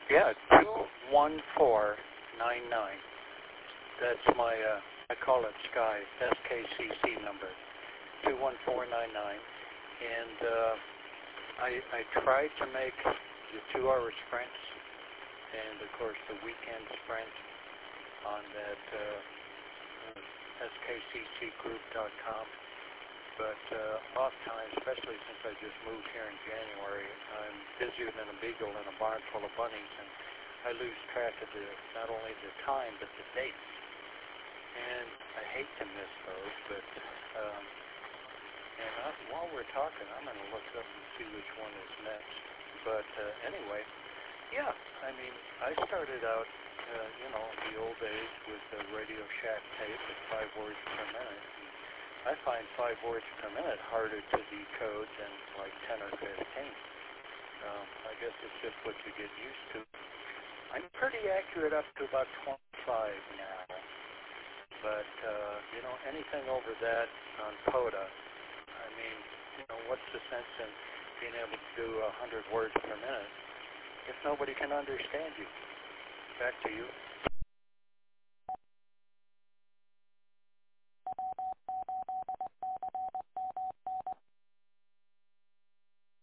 Yeah, 21499. That's my, I call it Sky, SKCC number, 21499. And I tried to make the 2-hour sprints and, of course, the weekend sprint on that skccgroup.com. But oftentimes, especially since I just moved here in January, I'm busier than a beagle in a barn full of bunnies, and I lose track of not only the time, but the dates. And I hate to miss those, but while we're talking, I'm going to look up and see which one is next. But anyway, yeah, I mean, I started out, in the old days with the Radio Shack tape at 5 words per minute. I find 5 words per minute harder to decode than like 10 or 15. I guess it's just what you get used to. I'm pretty accurate up to about 25 now. But, anything over that on POTA, I mean, what's the sense in being able to do 100 words per minute if nobody can understand you? Back to you.